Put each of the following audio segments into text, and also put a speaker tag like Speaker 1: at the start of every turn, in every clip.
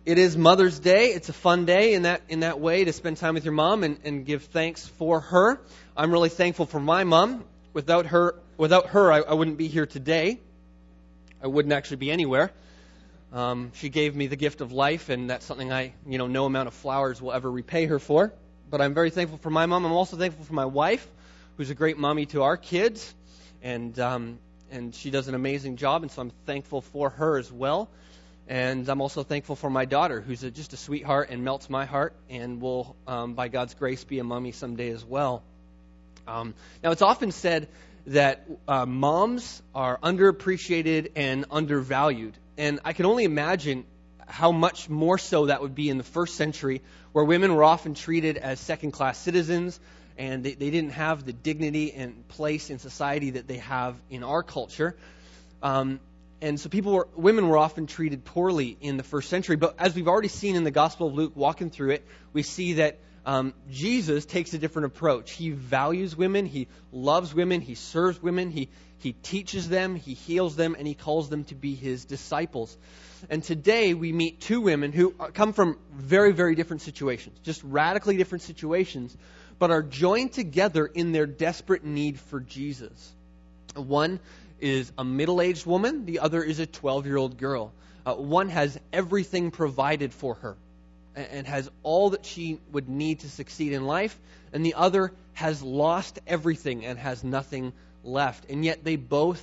Speaker 1: It is Mother's Day. It's a fun day in that way to spend time with your mom and give thanks for her. I'm really thankful for my mom. Without her, I wouldn't be here today. I wouldn't actually be anywhere. She gave me the gift of life, and that's something no amount of flowers will ever repay her for. But I'm very thankful for my mom. I'm also thankful for my wife, who's a great mommy to our kids, and she does an amazing job, and so I'm thankful for her as well. And I'm also thankful for my daughter, who's just a sweetheart and melts my heart, and will, by God's grace, be a mommy someday as well. Now, it's often said that moms are underappreciated and undervalued. And I can only imagine how much more so that would be in the first century, where women were often treated as second-class citizens, and they didn't have the dignity and place in society that they have in our culture. And so women were often treated poorly in the first century. But as we've already seen in the Gospel of Luke, walking through it, we see that Jesus takes a different approach. He values women, he loves women, he serves women, he teaches them, he heals them, and he calls them to be his disciples. And today we meet two women who come from very, very different situations, just radically different situations, but are joined together in their desperate need for Jesus. One is a middle-aged woman, the other is a 12-year-old girl. One has everything provided for her and has all that she would need to succeed in life, and the other has lost everything and has nothing left. And yet they both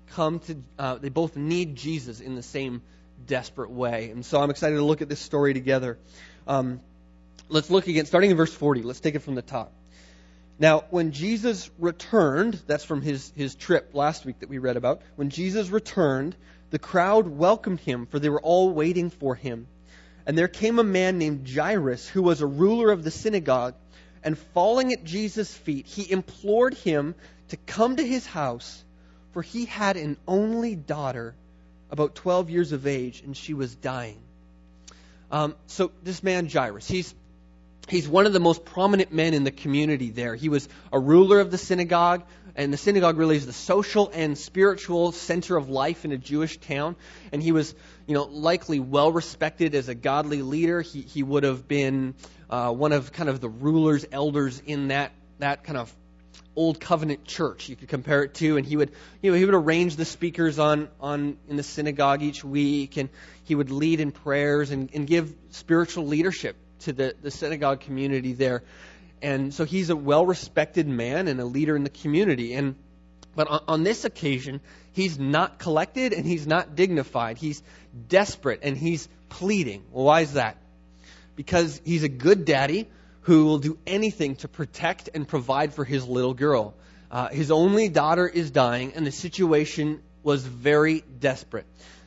Speaker 1: need Jesus in the same desperate way. And so I'm excited to look at this story together. Let's look again, starting in verse 40. Let's take it from the top. Now, when Jesus returned, that's from his trip last week that we read about. When Jesus returned, the crowd welcomed him, for they were all waiting for him. And there came a man named Jairus, who was a ruler of the synagogue, and falling at Jesus' feet, he implored him to come to his house, for he had an only daughter, about 12 years of age, and she was dying. So this man Jairus, He's one of the most prominent men in the community there. He was a ruler of the synagogue, and the synagogue really is the social and spiritual center of life in a Jewish town. And he was, likely well respected as a godly leader. He would have been one of kind of the rulers, elders in that kind of old covenant church you could compare it to. And he would arrange the speakers in the synagogue each week, and he would lead in prayers and give spiritual leadership to the synagogue community there. And so he's a well-respected man and a leader in the community. But on this occasion, he's not collected and he's not dignified. He's desperate and he's pleading. Well, why is that? Because he's a good daddy who will do anything to protect and provide for his little girl. His only daughter is dying, and the situation was very desperate.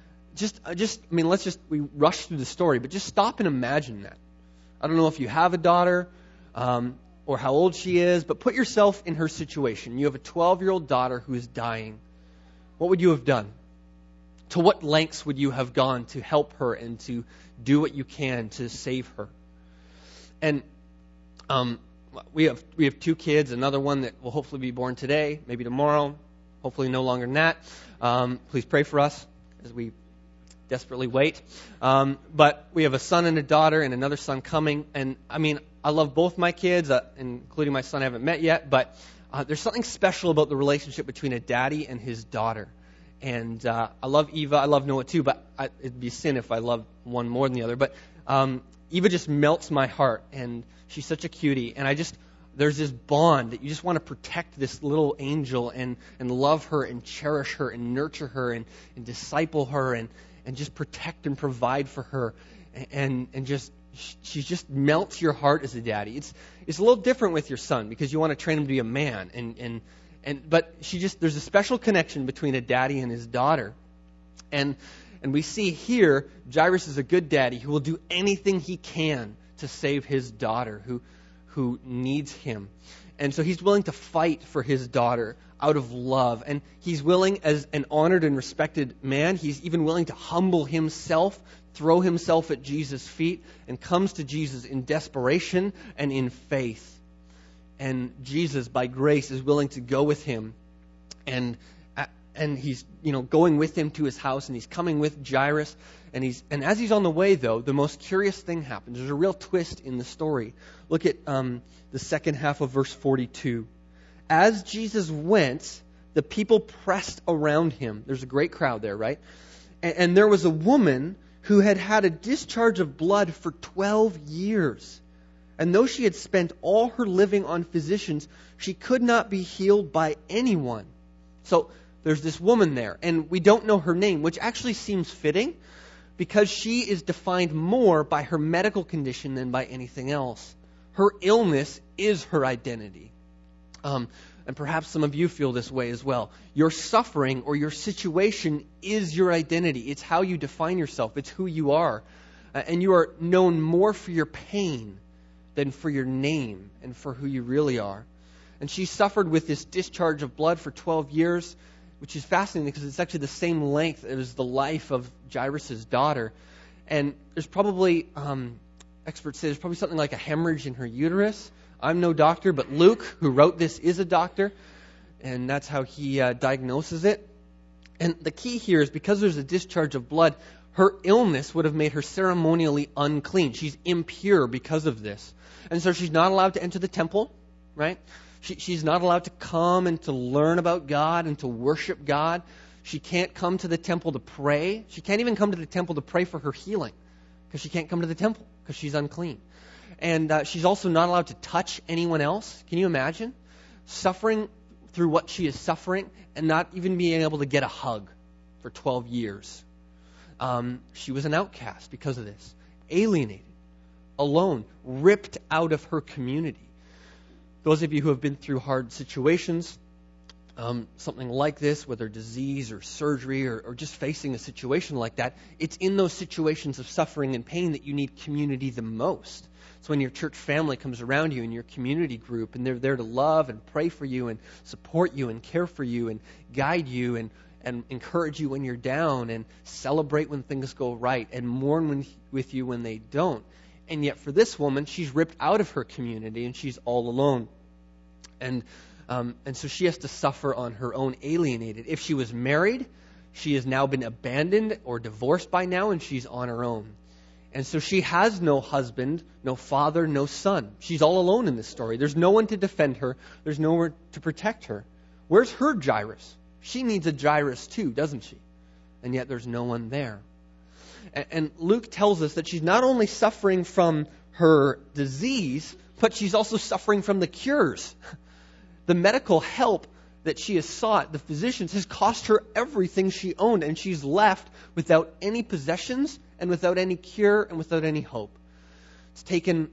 Speaker 1: We rush through the story, but just stop and imagine that. I don't know if you have a daughter or how old she is, but put yourself in her situation. You have a 12-year-old daughter who is dying. What would you have done? To what lengths would you have gone to help her and to do what you can to save her? And we have two kids, another one that will hopefully be born today, maybe tomorrow, hopefully no longer than that. Please pray for us as we desperately wait. But we have a son and a daughter and another son coming. And I love both my kids, including my son I haven't met yet. But there's something special about the relationship between a daddy and his daughter. And I love Eva. I love Noah too. But it'd be sin if I loved one more than the other. But Eva just melts my heart. And she's such a cutie. And there's this bond that you just want to protect this little angel and love her and cherish her and nurture her and disciple her and just protect and provide for her, and she just melts your heart as a daddy. It's a little different with your son because you want to train him to be a man, but there's a special connection between a daddy and his daughter, and we see here Jairus is a good daddy who will do anything he can to save his daughter who needs him. And so he's willing to fight for his daughter out of love. And he's willing, as an honored and respected man, he's even willing to humble himself, throw himself at Jesus' feet, and comes to Jesus in desperation and in faith. And Jesus, by grace, is willing to go with him and And he's, going with him to his house, and he's coming with Jairus. And as he's on the way, though, the most curious thing happens. There's a real twist in the story. Look at the second half of verse 42. As Jesus went, the people pressed around him. There's a great crowd there, right? And there was a woman who had had a discharge of blood for 12 years. And though she had spent all her living on physicians, she could not be healed by anyone. So there's this woman there, and we don't know her name, which actually seems fitting because she is defined more by her medical condition than by anything else. Her illness is her identity. And perhaps some of you feel this way as well. Your suffering or your situation is your identity. It's how you define yourself. It's who you are. And you are known more for your pain than for your name and for who you really are. And she suffered with this discharge of blood for 12 years, which is fascinating because it's actually the same length as the life of Jairus' daughter. And there's probably, experts say there's probably something like a hemorrhage in her uterus. I'm no doctor, but Luke, who wrote this, is a doctor, and that's how he diagnoses it. And the key here is because there's a discharge of blood, her illness would have made her ceremonially unclean. She's impure because of this. And so she's not allowed to enter the temple, right? She's not allowed to come and to learn about God and to worship God. She can't come to the temple to pray. She can't even come to the temple to pray for her healing because she can't come to the temple because she's unclean. And she's also not allowed to touch anyone else. Can you imagine? Suffering through what she is suffering and not even being able to get a hug for 12 years. She was an outcast because of this. Alienated, alone, ripped out of her community. Those of you who have been through hard situations, something like this, whether disease or surgery or just facing a situation like that, it's in those situations of suffering and pain that you need community the most. It's when your church family comes around you in your community group and they're there to love and pray for you and support you and care for you and guide you and encourage you when you're down and celebrate when things go right and mourn with you when they don't. And yet for this woman, she's ripped out of her community and she's all alone. And so she has to suffer on her own, alienated. If she was married, she has now been abandoned or divorced by now, and she's on her own. And so she has no husband, no father, no son. She's all alone in this story. There's no one to defend her. There's no one to protect her. Where's her Jairus? She needs a Jairus too, doesn't she? And yet there's no one there. And Luke tells us that she's not only suffering from her disease, but she's also suffering from the cures. The medical help that she has sought, the physicians, has cost her everything she owned, and she's left without any possessions and without any cure and without any hope. It's taken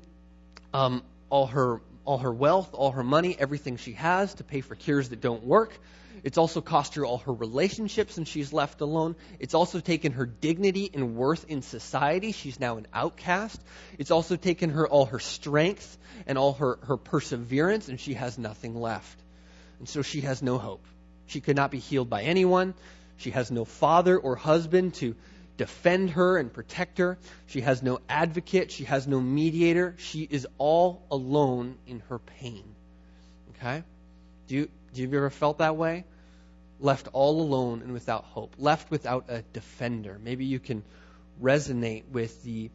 Speaker 1: all her wealth, all her money, everything she has to pay for cures that don't work. It's also cost her all her relationships, and she's left alone. It's also taken her dignity and worth in society. She's now an outcast. It's also taken her all her strength and all her perseverance, and she has nothing left. And so she has no hope. She could not be healed by anyone. She has no father or husband to defend her and protect her. She has no advocate. She has no mediator. She is all alone in her pain. Okay? Do you ever felt that way? Left all alone and without hope. Left without a defender. Maybe you can resonate with the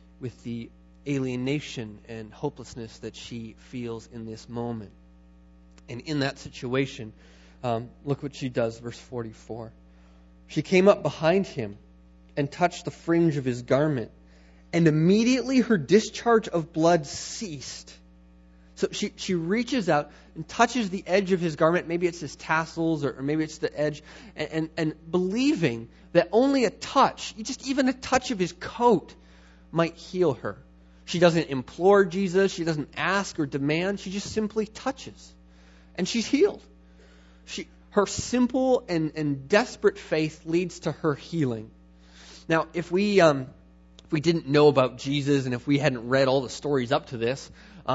Speaker 1: alienation and hopelessness that she feels in this moment. And in that situation, look what she does, verse 44. She came up behind him and touched the fringe of his garment, and immediately her discharge of blood ceased. So she reaches out and touches the edge of his garment. Maybe it's his tassels or maybe it's the edge. And believing that only a touch, just even a touch of his coat might heal her. She doesn't implore Jesus. She doesn't ask or demand. She just simply touches. And she's healed. Her simple and desperate faith leads to her healing. Now, if we didn't know about Jesus and if we hadn't read all the stories up to this,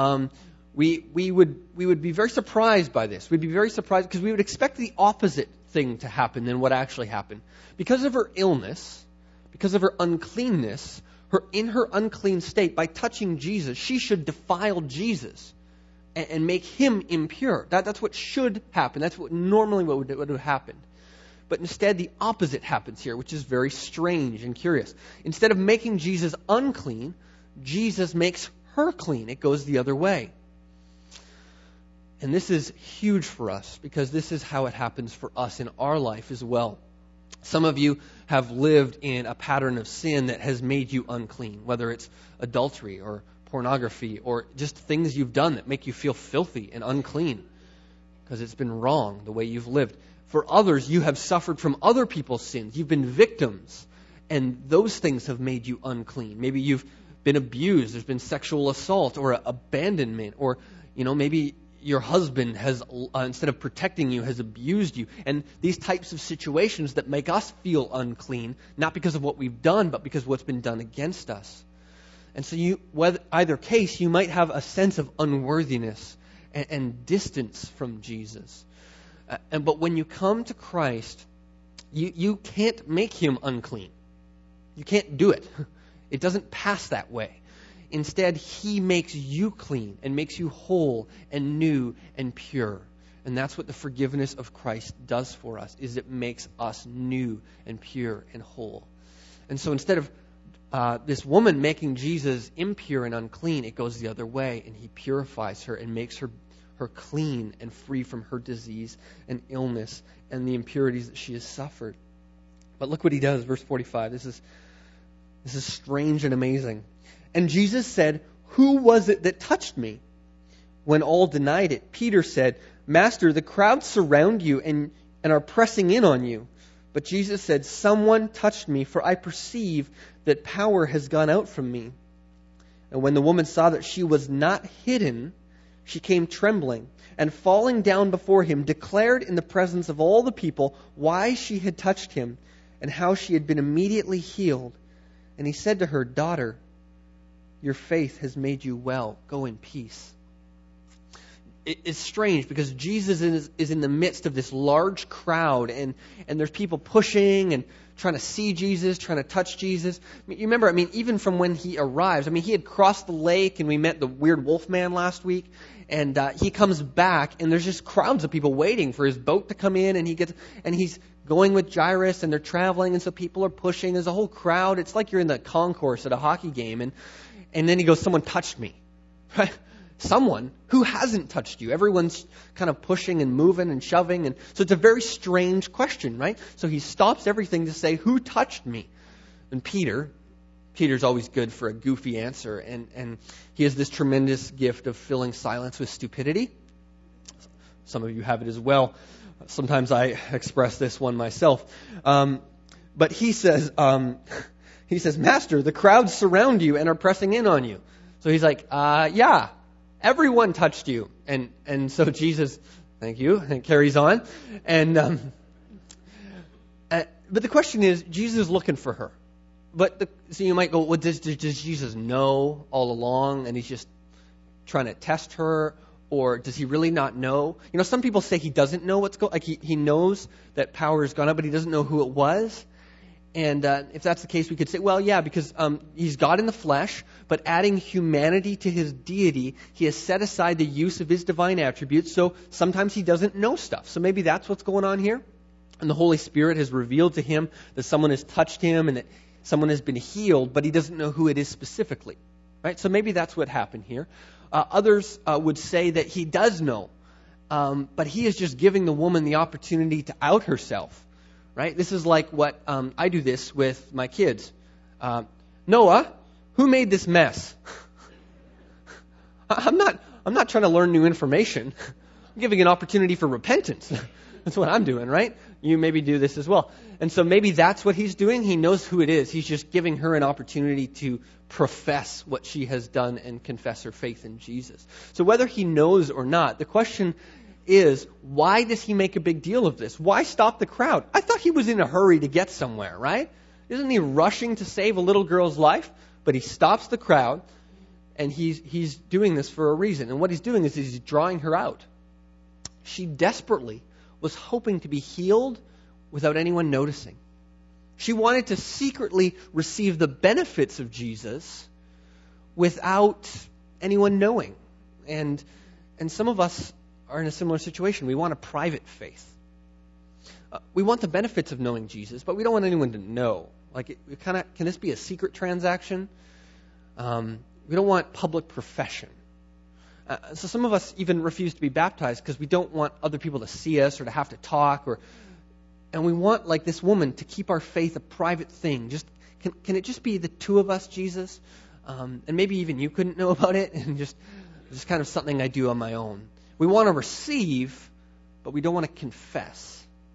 Speaker 1: we would be very surprised by this. We'd be very surprised because we would expect the opposite thing to happen than what actually happened. Because of her illness, because of her uncleanness, in her unclean state, by touching Jesus, she should defile Jesus and make him impure. That's what should happen. That's what normally would have happened. But instead, the opposite happens here, which is very strange and curious. Instead of making Jesus unclean, Jesus makes her clean. It goes the other way. And this is huge for us because this is how it happens for us in our life as well. Some of you have lived in a pattern of sin that has made you unclean, whether it's adultery or pornography or just things you've done that make you feel filthy and unclean because it's been wrong the way you've lived. For others, you have suffered from other people's sins. You've been victims, and those things have made you unclean. Maybe you've been abused. There's been sexual assault or abandonment, or maybe your husband has, instead of protecting you, has abused you. And these types of situations that make us feel unclean, not because of what we've done, but because of what's been done against us. And so either case, you might have a sense of unworthiness and distance from Jesus. But when you come to Christ, you can't make him unclean. You can't do it. It doesn't pass that way. Instead, he makes you clean and makes you whole and new and pure. And that's what the forgiveness of Christ does for us, is it makes us new and pure and whole. And so instead of this woman making Jesus impure and unclean, it goes the other way, and he purifies her and makes her clean and free from her disease and illness and the impurities that she has suffered. But look what he does, verse 45. This is strange and amazing. And Jesus said, "Who was it that touched me?" When all denied it, Peter said, "Master, the crowd surround you and are pressing in on you." But Jesus said, "Someone touched me, for I perceive that power has gone out from me." And when the woman saw that she was not hidden, she came trembling, and falling down before him, declared in the presence of all the people why she had touched him, and how she had been immediately healed. And he said to her, "Daughter, your faith has made you well. Go in peace." It's strange because Jesus is in the midst of this large crowd, and there's people pushing and trying to see Jesus, trying to touch Jesus. You remember, even from when he arrives, he had crossed the lake, and we met the weird wolf man last week, and he comes back, and there's just crowds of people waiting for his boat to come in, and he's going with Jairus, and they're traveling, and so people are pushing. There's a whole crowd. It's like you're in the concourse at a hockey game, and then he goes, "Someone touched me." Right? Someone who hasn't touched you. Everyone's kind of pushing and moving and shoving. And so it's a very strange question, right? So he stops everything to say, "Who touched me?" And Peter's always good for a goofy answer. And he has this tremendous gift of filling silence with stupidity. Some of you have it as well. Sometimes I express this one myself. But he says, "Master, the crowds surround you and are pressing in on you." So he's like, "Yeah. Everyone touched you." And so Jesus, thank you, and carries on. But the question is, Jesus is looking for her. So you might go, well, does Jesus know all along and he's just trying to test her? Or does he really not know? Some people say he doesn't know what's going on. Like he knows that power has gone up, but he doesn't know who it was. And if that's the case, we could say, well, yeah, because he's God in the flesh, but adding humanity to his deity, he has set aside the use of his divine attributes, so sometimes he doesn't know stuff. So maybe that's what's going on here. And the Holy Spirit has revealed to him that someone has touched him and that someone has been healed, but he doesn't know who it is specifically. Right? So maybe that's what happened here. Others would say that he does know, but he is just giving the woman the opportunity to out herself. Right? This is like what I do this with my kids. Noah, who made this mess? I'm not trying to learn new information. I'm giving an opportunity for repentance. That's what I'm doing, right? You maybe do this as well. And so maybe that's what he's doing. He knows who it is. He's just giving her an opportunity to profess what she has done and confess her faith in Jesus. So whether he knows or not, the question is, why does he make a big deal of this? Why stop the crowd? I thought he was in a hurry to get somewhere, right? Isn't he rushing to save a little girl's life? But he stops the crowd, and he's doing this for a reason. And what he's doing is he's drawing her out. She desperately was hoping to be healed without anyone noticing. She wanted to secretly receive the benefits of Jesus without anyone knowing. And some of us are in a similar situation. We want a private faith. we want the benefits of knowing Jesus, but we don't want anyone to know. Like, can this be a secret transaction? We don't want public profession. So some of us even refuse to be baptized because we don't want other people to see us or to have to talk, and we want, like this woman, to keep our faith a private thing. Just can it just be the two of us, Jesus? And maybe even you couldn't know about it, and just kind of something I do on my own. We want to receive, but we don't want to confess.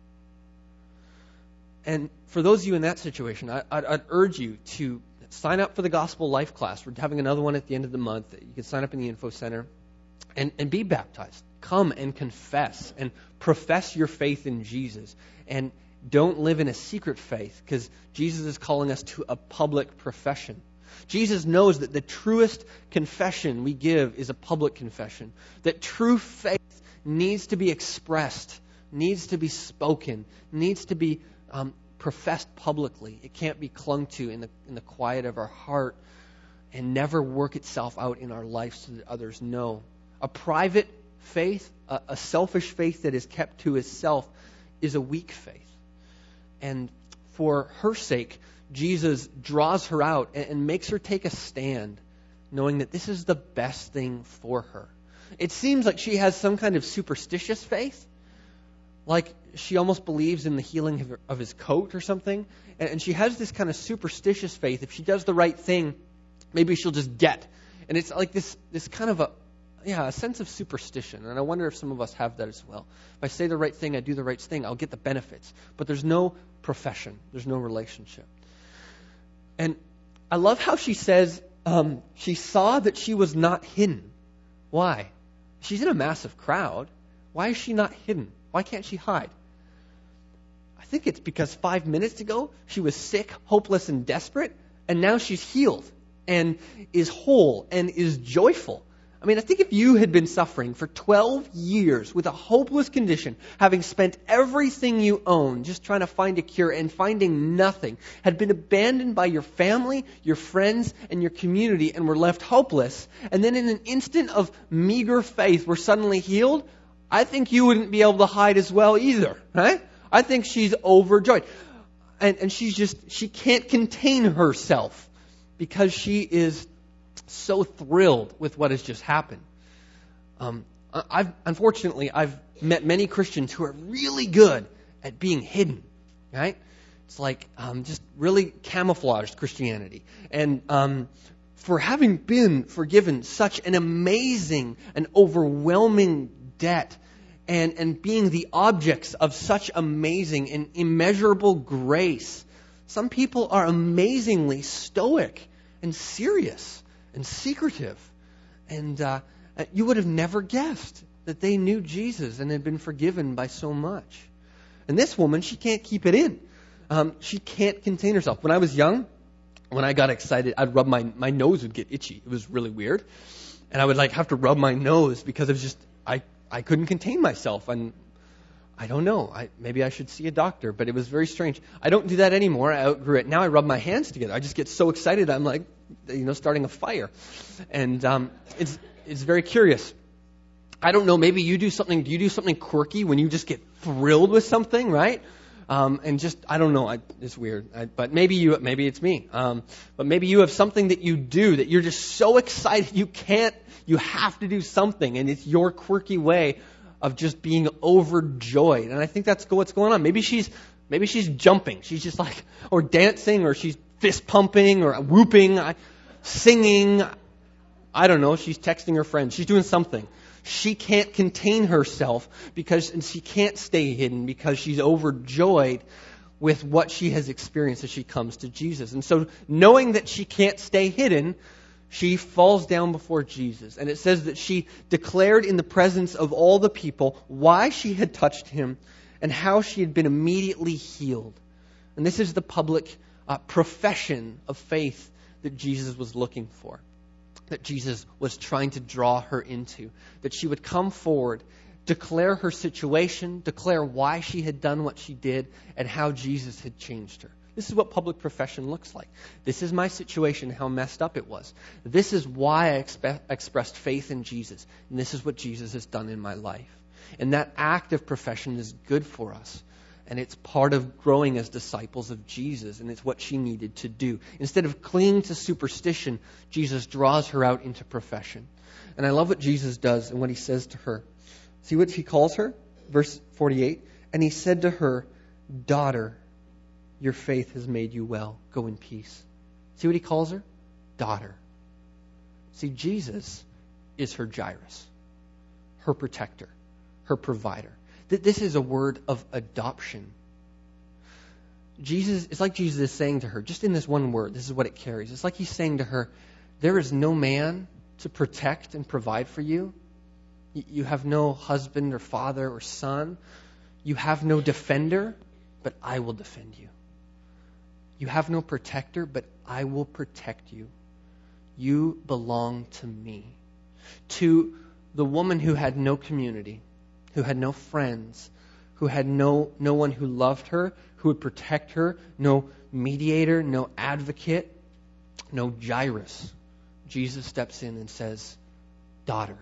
Speaker 1: And for those of you in that situation, I'd urge you to sign up for the Gospel Life class. We're having another one at the end of the month. You can sign up in the info center and be baptized. Come and confess and profess your faith in Jesus. And don't live in a secret faith, because Jesus is calling us to a public profession. Jesus knows that the truest confession we give is a public confession. That true faith needs to be expressed, needs to be spoken, needs to be professed publicly. It can't be clung to in the quiet of our heart and never work itself out in our life so that others know. A private faith, a selfish faith that is kept to itself, is a weak faith. And for her sake, Jesus draws her out and makes her take a stand, knowing that this is the best thing for her. It seems like she has some kind of superstitious faith, like she almost believes in the healing of his coat or something. And she has this kind of superstitious faith. If she does the right thing, maybe she'll just get. And it's like this kind of a sense of superstition. And I wonder if some of us have that as well. If I say the right thing, I do the right thing, I'll get the benefits. But there's no profession. There's no relationship. And I love how she says she saw that she was not hidden. Why? She's in a massive crowd. Why is she not hidden? Why can't she hide? I think it's because 5 minutes ago she was sick, hopeless, and desperate, and now she's healed and is whole and is joyful. I mean, I think if you had been suffering for 12 years with a hopeless condition, having spent everything you own just trying to find a cure and finding nothing, had been abandoned by your family, your friends, and your community, and were left hopeless, and then in an instant of meager faith were suddenly healed, I think you wouldn't be able to hide as well either, right? I think she's overjoyed. And she can't contain herself because she is so thrilled with what has just happened. Unfortunately, I've met many Christians who are really good at being hidden, right? It's like just really camouflaged Christianity. And for having been forgiven such an amazing and overwhelming debt, and being the objects of such amazing and immeasurable grace, some people are amazingly stoic and serious and secretive. And you would have never guessed that they knew Jesus and had been forgiven by so much. And this woman, she can't keep it in. She can't contain herself. When I was young, when I got excited, I'd rub my nose would get itchy. It was really weird. And I would have to rub my nose because it was just, I couldn't contain myself. And I don't know. Maybe I should see a doctor, but it was very strange. I don't do that anymore. I outgrew it. Now I rub my hands together. I just get so excited. I'm like, starting a fire. And it's very curious. I don't know. Maybe you do something. Do you do something quirky when you just get thrilled with something, right? And just, I don't know. It's weird. But maybe it's me. But maybe you have something that you do that you're just so excited you have to do something, and it's your quirky way of just being overjoyed. And I think that's what's going on. Maybe she's jumping. She's just or dancing, or she's fist pumping, or whooping, singing. I don't know. She's texting her friends. She's doing something. She can't contain herself and she can't stay hidden because she's overjoyed with what she has experienced as she comes to Jesus. And so, knowing that she can't stay hidden, she falls down before Jesus. And it says that she declared in the presence of all the people why she had touched him and how she had been immediately healed. And this is the public profession of faith that Jesus was looking for, that Jesus was trying to draw her into, that she would come forward, declare her situation, declare why she had done what she did, and how Jesus had changed her. This is what public profession looks like. This is my situation, how messed up it was. This is why I expressed faith in Jesus. And this is what Jesus has done in my life. And that act of profession is good for us. And it's part of growing as disciples of Jesus, and it's what she needed to do. Instead of clinging to superstition, Jesus draws her out into profession. And I love what Jesus does and what he says to her. See what he calls her? Verse 48. And he said to her, "Daughter, your faith has made you well. Go in peace." See what he calls her? Daughter. See, Jesus is her Jairus, her protector, her provider. This is a word of adoption. It's like Jesus is saying to her, just in this one word, this is what it carries. It's like he's saying to her, there is no man to protect and provide for you. You have no husband or father or son. You have no defender, but I will defend you. You have no protector, but I will protect you. You belong to me. To the woman who had no community, who had no friends, who had no one who loved her, who would protect her, no mediator, no advocate, no Jairus, Jesus steps in and says, "Daughter."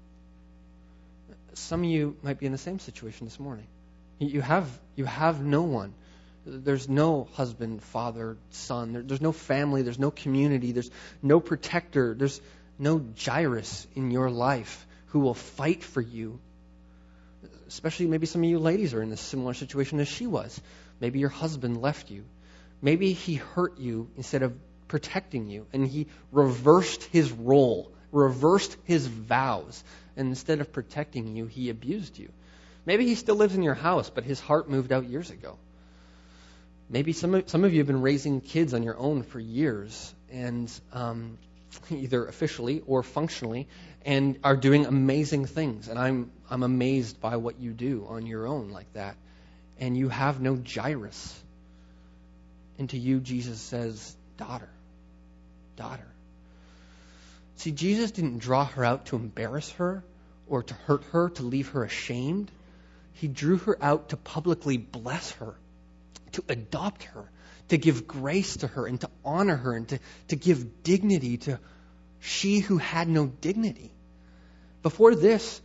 Speaker 1: Some of you might be in the same situation this morning. You have no one. There's no husband, father, son. There's no family. There's no community. There's no protector. There's no Jairus in your life who will fight for you. Especially maybe some of you ladies are in a similar situation as she was. Maybe your husband left you. Maybe he hurt you instead of protecting you. And he reversed his role, reversed his vows. And instead of protecting you, he abused you. Maybe he still lives in your house, but his heart moved out years ago. Maybe some of you have been raising kids on your own for years, and either officially or functionally, and are doing amazing things. And I'm amazed by what you do on your own like that. And you have no Jairus. And to you, Jesus says, "Daughter, daughter." See, Jesus didn't draw her out to embarrass her or to hurt her, to leave her ashamed. He drew her out to publicly bless her, to adopt her, to give grace to her and to honor her and to give dignity to she who had no dignity. Before this,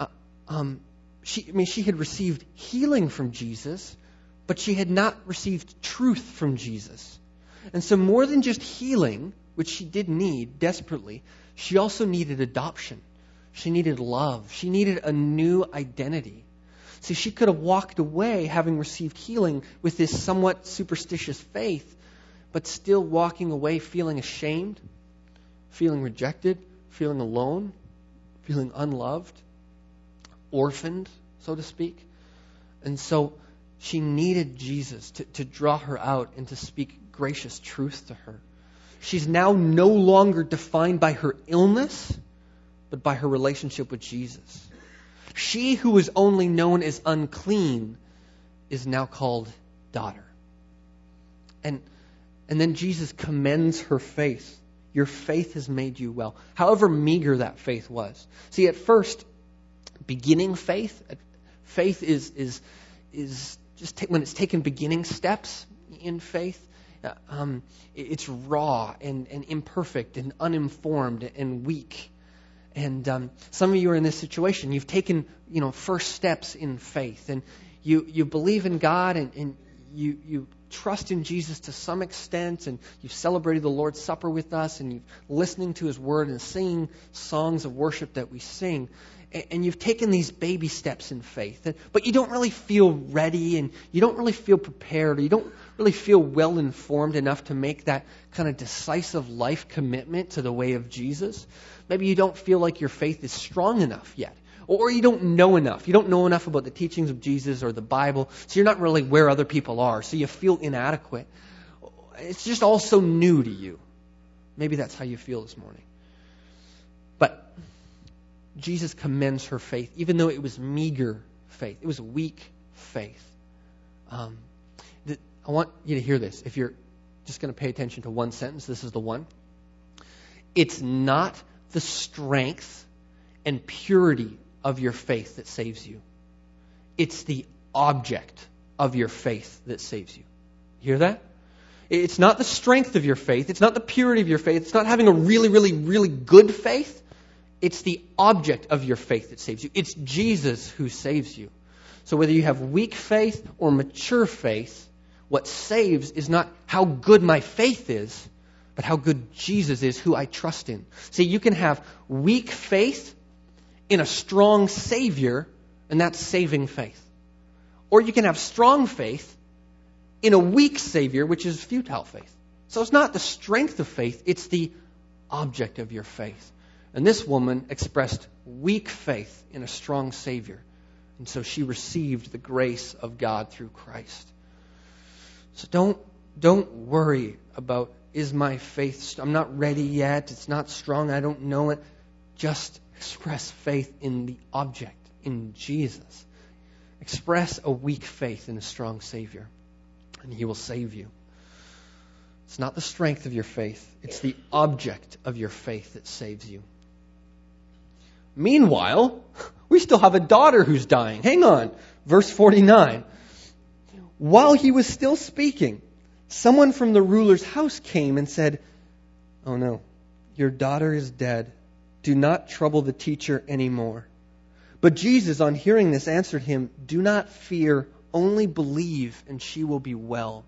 Speaker 1: she had received healing from Jesus, but she had not received truth from Jesus. And so more than just healing, which she did need desperately, she also needed adoption. She needed love. She needed a new identity. See, she could have walked away having received healing with this somewhat superstitious faith, but still walking away feeling ashamed, feeling rejected, feeling alone, feeling unloved, orphaned, so to speak. And so she needed Jesus to draw her out and to speak gracious truth to her. She's now no longer defined by her illness, but by her relationship with Jesus. She who was only known as unclean is now called daughter. And then Jesus commends her faith. Your faith has made you well. However meager that faith was. See, at first, beginning faith is just when it's taken beginning steps in faith. It's raw and imperfect and uninformed and weak. And some of you are in this situation. You've taken, first steps in faith, and you believe in God, and you trust in Jesus to some extent, and you've celebrated the Lord's Supper with us, and you're listening to His Word and singing songs of worship that we sing. And you've taken these baby steps in faith, but you don't really feel ready, and you don't really feel prepared, or you don't really feel well informed enough to make that kind of decisive life commitment to the way of Jesus. Maybe you don't feel like your faith is strong enough yet, or you don't know enough. You don't know enough about the teachings of Jesus or the Bible, so you're not really where other people are, so you feel inadequate. It's just all so new to you. Maybe that's how you feel this morning. But Jesus commends her faith, even though it was meager faith. It was weak faith. I want you to hear this. If you're just going to pay attention to one sentence, this is the one. It's not the strength and purity of your faith that saves you. It's the object of your faith that saves you. You hear that? It's not the strength of your faith. It's not the purity of your faith. It's not having a really, really, really good faith. It's the object of your faith that saves you. It's Jesus who saves you. So whether you have weak faith or mature faith, what saves is not how good my faith is, but how good Jesus is, who I trust in. See, you can have weak faith in a strong Savior, and that's saving faith. Or you can have strong faith in a weak Savior, which is futile faith. So it's not the strength of faith, it's the object of your faith. And this woman expressed weak faith in a strong Savior. And so she received the grace of God through Christ. So don't worry about, is my faith, I'm not ready yet, it's not strong, I don't know it. Just express faith in the object, in Jesus. Express a weak faith in a strong Savior, and He will save you. It's not the strength of your faith, it's the object of your faith that saves you. Meanwhile, we still have a daughter who's dying. Hang on. Verse 49. While he was still speaking, someone from the ruler's house came and said, "Oh no, your daughter is dead. Do not trouble the teacher anymore." But Jesus, on hearing this, answered him, "Do not fear, only believe, and she will be well."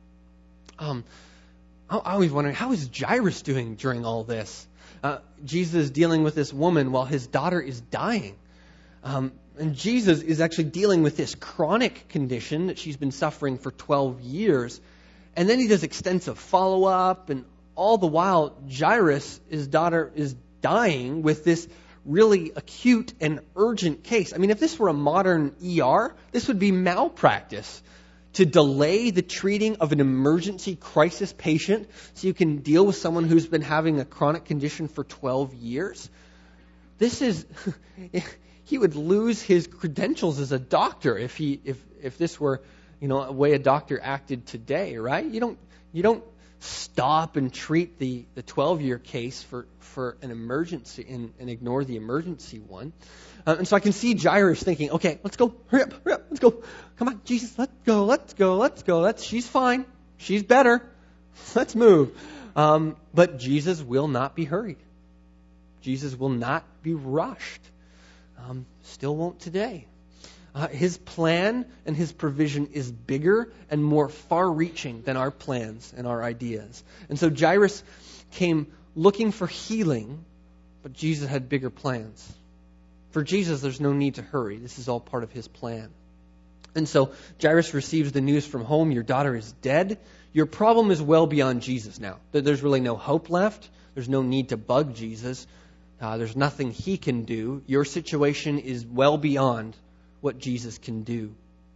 Speaker 1: I was wondering, how is Jairus doing during all this? Jesus is dealing with this woman while his daughter is dying. And Jesus is actually dealing with this chronic condition that she's been suffering for 12 years. And then he does extensive follow-up, and all the while, Jairus, his daughter, is dying with this really acute and urgent case. I mean, if this were a modern ER, this would be malpractice. To delay the treating of an emergency crisis patient so you can deal with someone who's been having a chronic condition for 12 years. This is, he would lose his credentials as a doctor if this were, a way a doctor acted today, right? You don't stop and treat the 12-year case for an emergency and ignore the emergency one. And so I can see Jairus thinking, okay, let's go, hurry up, let's go. Come on, Jesus, let's go. She's fine. She's better. Let's move. But Jesus will not be hurried. Jesus will not be rushed. Still won't today. His plan and His provision is bigger and more far-reaching than our plans and our ideas. And so Jairus came looking for healing, but Jesus had bigger plans. For Jesus, there's no need to hurry. This is all part of His plan. And so Jairus receives the news from home, your daughter is dead. Your problem is well beyond Jesus now. There's really no hope left. There's no need to bug Jesus. There's nothing He can do. Your situation is well beyond what Jesus can do.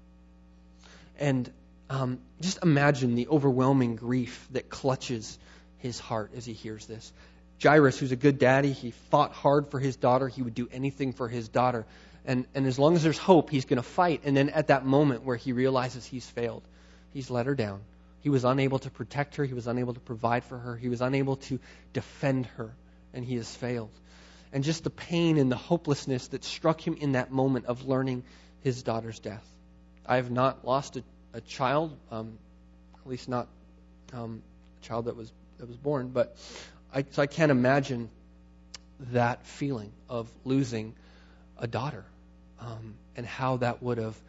Speaker 1: And just imagine the overwhelming grief that clutches his heart as he hears this. Jairus, who's a good daddy, he fought hard for his daughter. He would do anything for his daughter. And as long as there's hope, he's going to fight. And then at that moment where he realizes he's failed, he's let her down. He was unable to protect her. He was unable to provide for her. He was unable to defend her. And he has failed. And just the pain and the hopelessness that struck him in that moment of learning his daughter's death. I have not lost a child, at least not a child that was born, but I can't imagine that feeling of losing a daughter and how that would have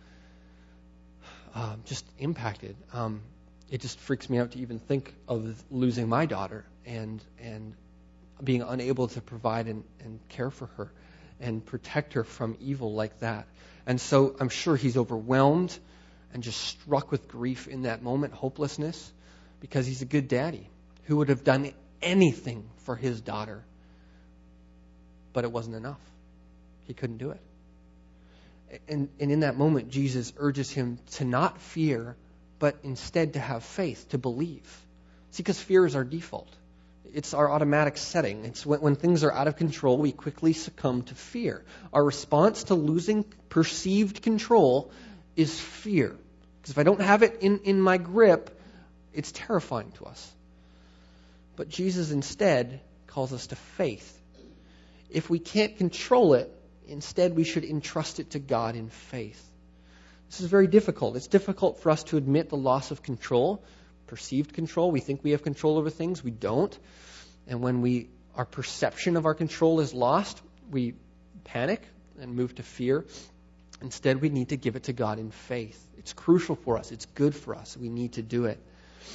Speaker 1: just impacted. It just freaks me out to even think of losing my daughter and being unable to provide and care for her and protect her from evil like that. And so I'm sure he's overwhelmed and just struck with grief in that moment, hopelessness, because he's a good daddy who would have done anything for his daughter. But it wasn't enough. He couldn't do it. And in that moment, Jesus urges him to not fear, but instead to have faith, to believe. See, because fear is our default. It's our automatic setting. It's when things are out of control, we quickly succumb to fear. Our response to losing perceived control is fear. Because if I don't have it in my grip, it's terrifying to us. But Jesus instead calls us to faith. If we can't control it, instead we should entrust it to God in faith. This is very difficult. It's difficult for us to admit the loss of control, perceived control. We think we have control over things. We don't. And when our perception of our control is lost, we panic and move to fear. Instead, we need to give it to God in faith. It's crucial for us. It's good for us. We need to do it.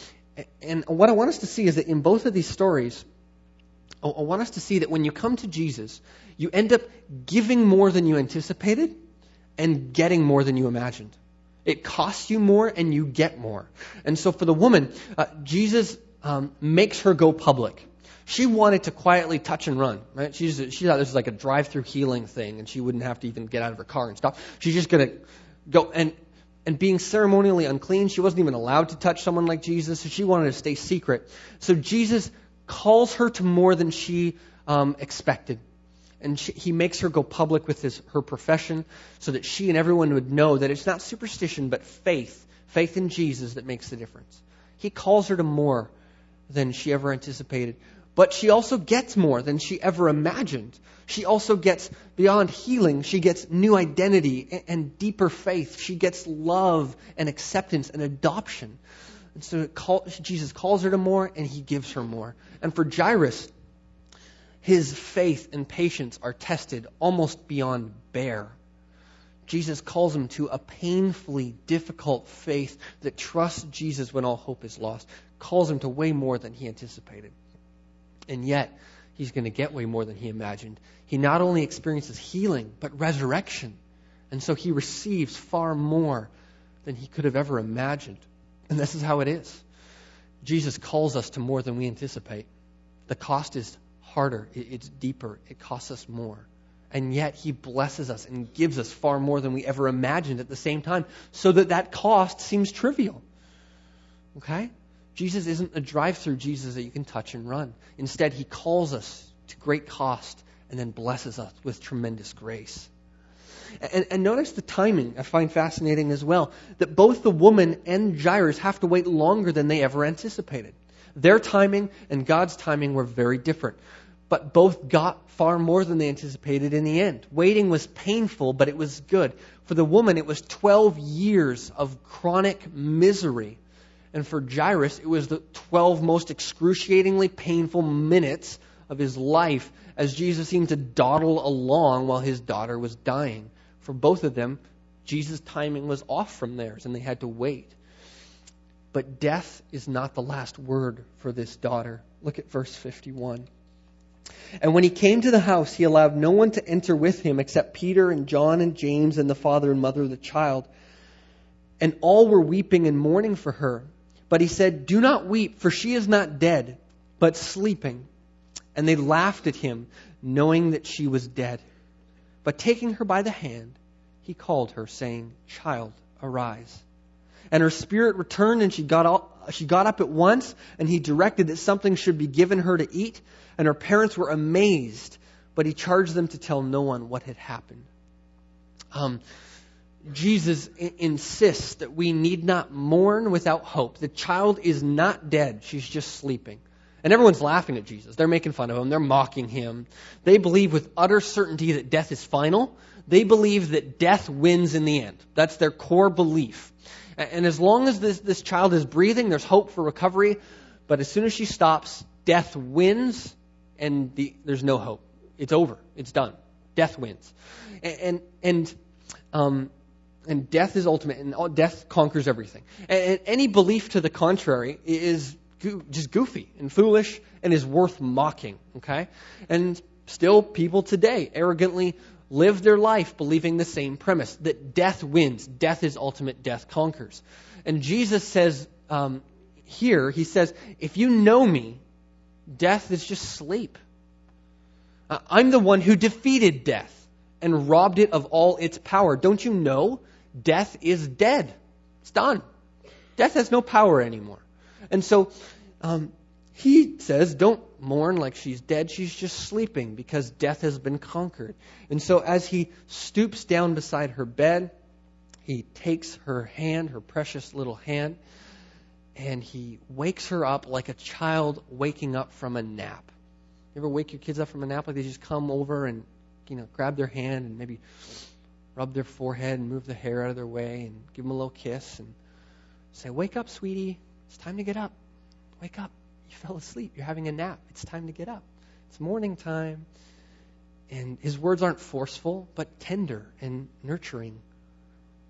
Speaker 1: And what I want us to see is that in both of these stories, I want us to see that when you come to Jesus, you end up giving more than you anticipated and getting more than you imagined. It costs you more and you get more. And so for the woman, Jesus makes her go public. She wanted to quietly touch and run, right? She thought this was like a drive-through healing thing, and she wouldn't have to even get out of her car and stop. She's just going to go. And being ceremonially unclean, she wasn't even allowed to touch someone like Jesus, so she wanted to stay secret. So Jesus calls her to more than she expected. And he makes her go public with her profession so that she and everyone would know that it's not superstition, but faith in Jesus that makes the difference. He calls her to more than she ever anticipated. But she also gets more than she ever imagined. She also gets beyond healing. She gets new identity and deeper faith. She gets love and acceptance and adoption. And so Jesus calls her to more, and he gives her more. And for Jairus, his faith and patience are tested almost beyond bear. Jesus calls him to a painfully difficult faith that trusts Jesus when all hope is lost. Calls him to way more than he anticipated. And yet, he's going to get way more than he imagined. He not only experiences healing, but resurrection. And so he receives far more than he could have ever imagined. And this is how it is. Jesus calls us to more than we anticipate. The cost is harder. It's deeper. It costs us more. And yet he blesses us and gives us far more than we ever imagined at the same time, so that cost seems trivial. Okay? Jesus isn't a drive-through Jesus that you can touch and run. Instead, he calls us to great cost and then blesses us with tremendous grace. And notice the timing I find fascinating as well, that both the woman and Jairus have to wait longer than they ever anticipated. Their timing and God's timing were very different, but both got far more than they anticipated in the end. Waiting was painful, but it was good. For the woman, it was 12 years of chronic misery. And for Jairus, it was the 12 most excruciatingly painful minutes of his life as Jesus seemed to dawdle along while his daughter was dying. For both of them, Jesus' timing was off from theirs, and they had to wait. But death is not the last word for this daughter. Look at verse 51. And when he came to the house, he allowed no one to enter with him except Peter and John and James and the father and mother of the child. And all were weeping and mourning for her. But he said, "Do not weep, for she is not dead, but sleeping." And they laughed at him, knowing that she was dead. But taking her by the hand, he called her, saying, "Child, arise." And her spirit returned, and she got up at once, and he directed that something should be given her to eat. And her parents were amazed, but he charged them to tell no one what had happened. Jesus insists that we need not mourn without hope. The child is not dead. She's just sleeping. And everyone's laughing at Jesus. They're making fun of him. They're mocking him. They believe with utter certainty that death is final. They believe that death wins in the end. That's their core belief. And as long as this child is breathing, there's hope for recovery. But as soon as she stops, death wins, and there's no hope. It's over. It's done. Death wins. And death is ultimate, and death conquers everything. And any belief to the contrary is just goofy and foolish and is worth mocking. Okay? And still, people today arrogantly live their life believing the same premise, that death wins. Death is ultimate. Death conquers. And Jesus says here, he says, if you know me, death is just sleep. I'm the one who defeated death and robbed it of all its power. Don't you know? Death is dead. It's done. Death has no power anymore. And so he says, don't mourn like she's dead. She's just sleeping because death has been conquered. And so as he stoops down beside her bed, he takes her hand, her precious little hand, and he wakes her up like a child waking up from a nap. You ever wake your kids up from a nap? Like they just come over and, grab their hand and maybe rub their forehead and move the hair out of their way and give them a little kiss and say, "Wake up, sweetie. It's time to get up. Wake up. You fell asleep. You're having a nap. It's time to get up. It's morning time." And his words aren't forceful, but tender and nurturing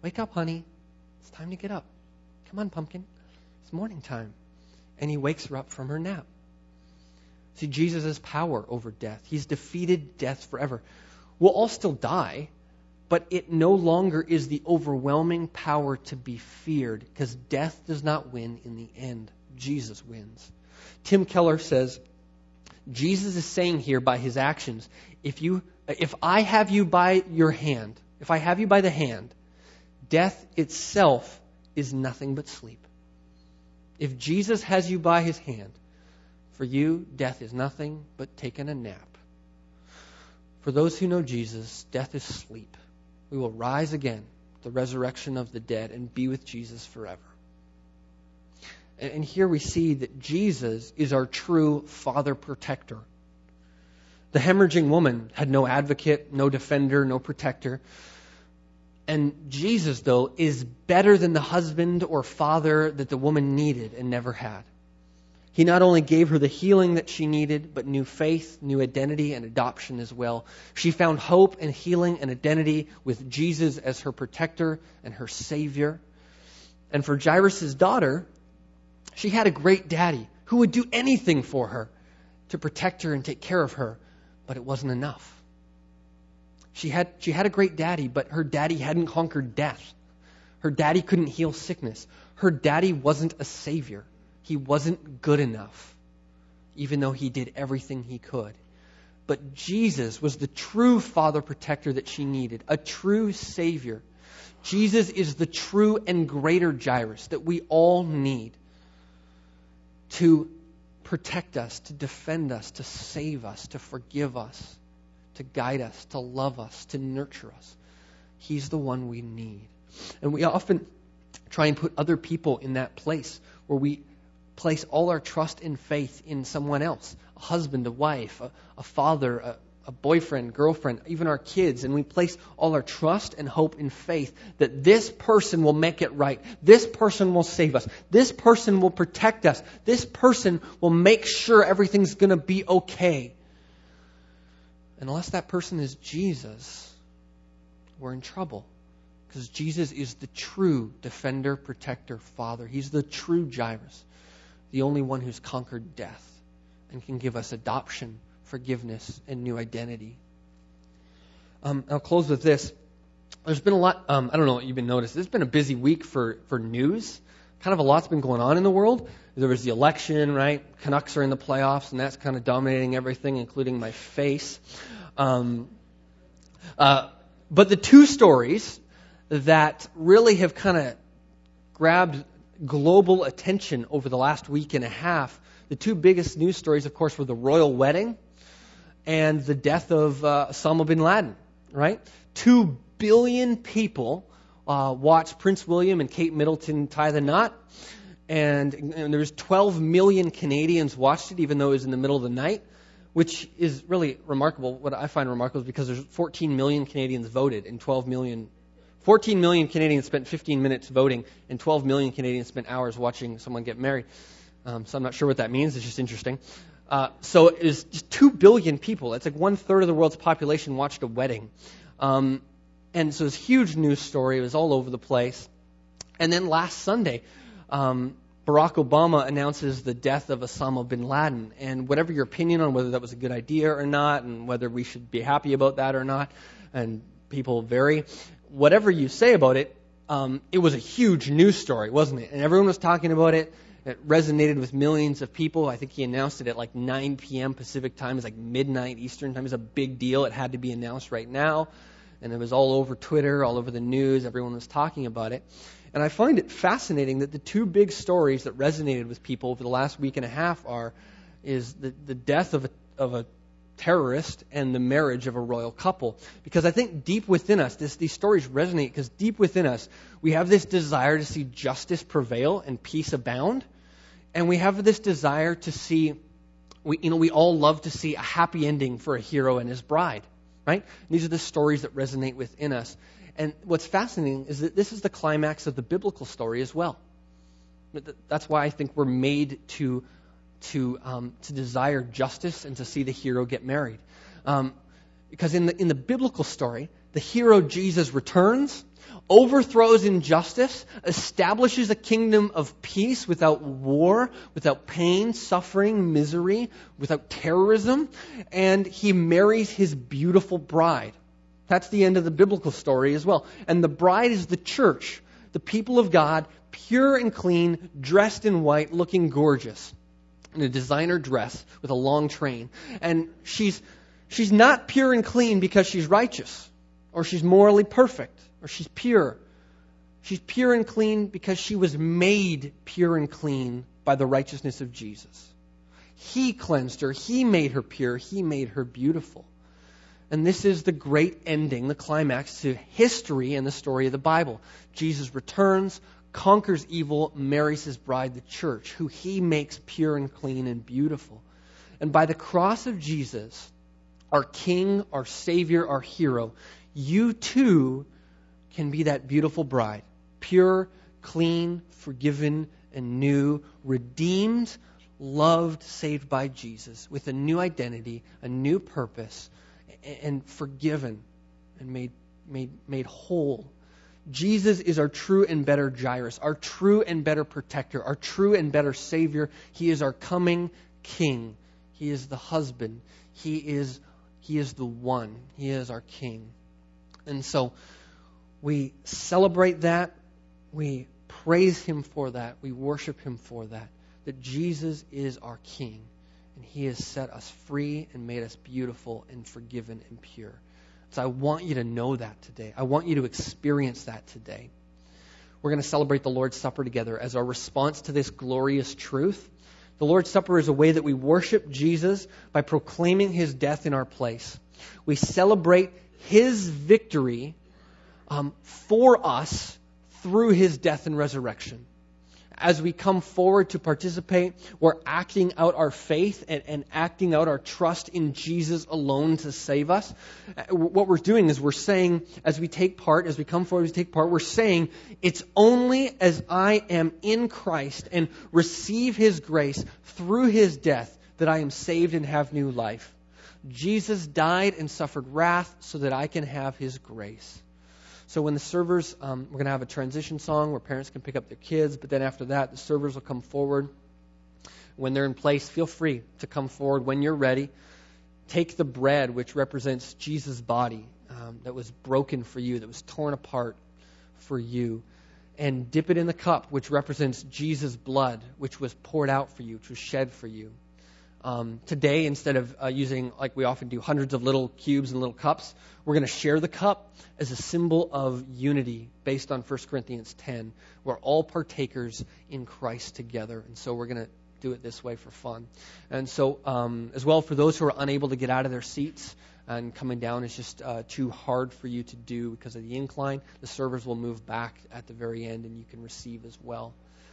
Speaker 1: Wake up, honey. It's time to get up. Come on, pumpkin. It's morning time. And he wakes her up from her nap. See, Jesus has power over death. He's defeated death forever. We'll all still die, but it no longer is the overwhelming power to be feared, because death does not win in the end. Jesus wins. Tim Keller says, Jesus is saying here by his actions, if I have you by your hand, if I have you by the hand, death itself is nothing but sleep. If Jesus has you by his hand, for you, death is nothing but taking a nap. For those who know Jesus, death is sleep. We will rise again, the resurrection of the dead, and be with Jesus forever. And here we see that Jesus is our true Father protector. The hemorrhaging woman had no advocate, no defender, no protector. And Jesus, though, is better than the husband or father that the woman needed and never had. He not only gave her the healing that she needed, but new faith, new identity, and adoption as well. She found hope and healing and identity with Jesus as her protector and her Savior. And for Jairus' daughter, she had a great daddy who would do anything for her to protect her and take care of her, but it wasn't enough. She had a great daddy, but her daddy hadn't conquered death. Her daddy couldn't heal sickness. Her daddy wasn't a savior. He wasn't good enough, even though he did everything he could. But Jesus was the true father protector that she needed, a true savior. Jesus is the true and greater Jairus that we all need to protect us, to defend us, to save us, to forgive us, to guide us, to love us, to nurture us. He's the one we need. And we often try and put other people in that place where we place all our trust and faith in someone else, a husband, a wife, a father, a boyfriend, girlfriend, even our kids. And we place all our trust and hope and faith that this person will make it right. This person will save us. This person will protect us. This person will make sure everything's going to be okay. And unless that person is Jesus, we're in trouble. Because Jesus is the true defender, protector, father. He's the true Jairus, the only one who's conquered death and can give us adoption, forgiveness, and new identity. I'll close with this. There's been a lot, I don't know what you've been noticing. It's been a busy week for news. Kind of a lot's been going on in the world. There was the election, right? Canucks are in the playoffs, and that's kind of dominating everything, including my face. But the two stories that really have kind of grabbed global attention over the last week and a half, the two biggest news stories, of course, were the royal wedding and the death of Osama bin Laden, right? 2 billion people watched Prince William and Kate Middleton tie the knot. And there was 12 million Canadians watched it, even though it was in the middle of the night, which is really remarkable. What I find remarkable is because there's 14 million Canadians voted and 14 million Canadians spent 15 minutes voting and 12 million Canadians spent hours watching someone get married. So I'm not sure what that means. It's just interesting. So it was just 2 billion people. That's like 1/3 of the world's population watched a wedding. And so it's a huge news story. It was all over the place. And then last Sunday, Barack Obama announces the death of Osama bin Laden. And whatever your opinion on whether that was a good idea or not, and whether we should be happy about that or not, and people vary, whatever you say about it, it was a huge news story, wasn't it? And everyone was talking about it. It resonated with millions of people. I think he announced it at like 9 p.m. Pacific time. It's like midnight Eastern time. It was a big deal. It had to be announced right now. And it was all over Twitter, all over the news. Everyone was talking about it. And I find it fascinating that the two big stories that resonated with people over the last week and a half is the death of a terrorist and the marriage of a royal couple. Because I think deep within us, these stories resonate because deep within us, we have this desire to see justice prevail and peace abound. And we have this desire to see, we all love to see a happy ending for a hero and his bride, right? And these are the stories that resonate within us. And what's fascinating is that this is the climax of the biblical story as well. That's why I think we're made to desire justice and to see the hero get married. Because in the biblical story, The hero Jesus returns, overthrows injustice, establishes a kingdom of peace without war, without pain, suffering, misery, without terrorism, and he marries his beautiful bride. That's the end of the biblical story as well. And the bride is the church, the people of God, pure and clean, dressed in white, looking gorgeous, in a designer dress with a long train. And she's not pure and clean because she's righteous, or she's morally perfect, or she's pure. She's pure and clean because she was made pure and clean by the righteousness of Jesus. He cleansed her. He made her pure. He made her beautiful. And this is the great ending, the climax to history and the story of the Bible. Jesus returns, conquers evil, marries his bride, the church, who he makes pure and clean and beautiful. And by the cross of Jesus, our King, our Savior, our hero, you too can be that beautiful bride. Pure, clean, forgiven, and new, redeemed, loved, saved by Jesus, with a new identity, a new purpose, and forgiven and made whole. Jesus is our true and better Jairus, our true and better protector, our true and better Savior. He is our coming King. He is the husband. He is the one. He is our King. And so we celebrate that. We praise Him for that. We worship Him for that. That Jesus is our King. And He has set us free and made us beautiful and forgiven and pure. So I want you to know that today. I want you to experience that today. We're going to celebrate the Lord's Supper together as our response to this glorious truth. The Lord's Supper is a way that we worship Jesus by proclaiming His death in our place. We celebrate His victory for us through His death and resurrection. As we come forward to participate, we're acting out our faith and acting out our trust in Jesus alone to save us. What we're doing is we're saying, as we take part, as we come forward to take part, we're saying, it's only as I am in Christ and receive His grace through His death that I am saved and have new life. Jesus died and suffered wrath so that I can have His grace. So when the servers, we're going to have a transition song where parents can pick up their kids, but then after that, the servers will come forward. When they're in place, feel free to come forward when you're ready. Take the bread, which represents Jesus' body that was broken for you, that was torn apart for you, and dip it in the cup, which represents Jesus' blood, which was poured out for you, which was shed for you. Today, instead of using, like we often do, hundreds of little cubes and little cups, we're going to share the cup as a symbol of unity based on 1 Corinthians 10. We're all partakers in Christ together. And so we're going to do it this way for fun. And so as well, for those who are unable to get out of their seats and coming down is just too hard for you to do because of the incline, the servers will move back at the very end and you can receive as well.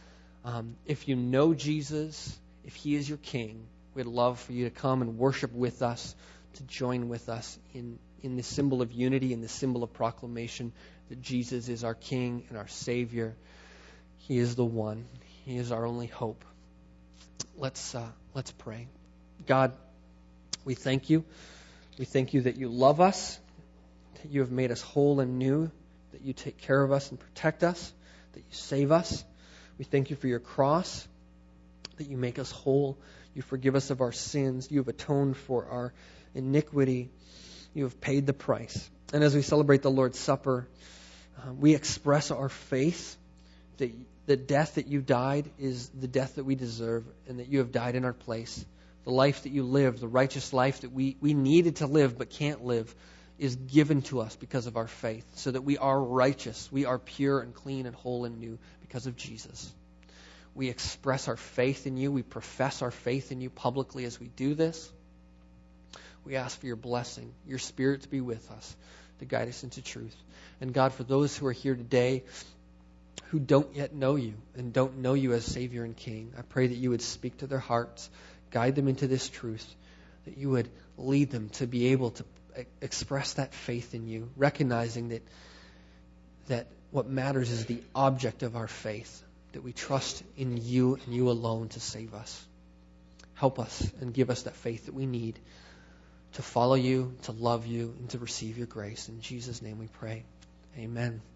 Speaker 1: If you know Jesus, if He is your King, we'd love for you to come and worship with us, to join with us in this symbol of unity, in this symbol of proclamation that Jesus is our King and our Savior. He is the one. He is our only hope. Let's pray. God, we thank You. We thank You that You love us, that You have made us whole and new, that You take care of us and protect us, that You save us. We thank You for Your cross, that You make us whole. You forgive us of our sins. You have atoned for our iniquity. You have paid the price. And as we celebrate the Lord's Supper, we express our faith that the death that You died is the death that we deserve and that You have died in our place. The life that You lived, the righteous life that we needed to live but can't live, is given to us because of our faith, so that we are righteous. We are pure and clean and whole and new because of Jesus. We express our faith in You. We profess our faith in You publicly as we do this. We ask for Your blessing, Your Spirit to be with us, to guide us into truth. And God, for those who are here today who don't yet know You and don't know You as Savior and King, I pray that You would speak to their hearts, guide them into this truth, that You would lead them to be able to express that faith in You, recognizing that what matters is the object of our faith, that we trust in You and You alone to save us. Help us and give us that faith that we need to follow you, to love you, and to receive your grace. In Jesus' name we pray. Amen.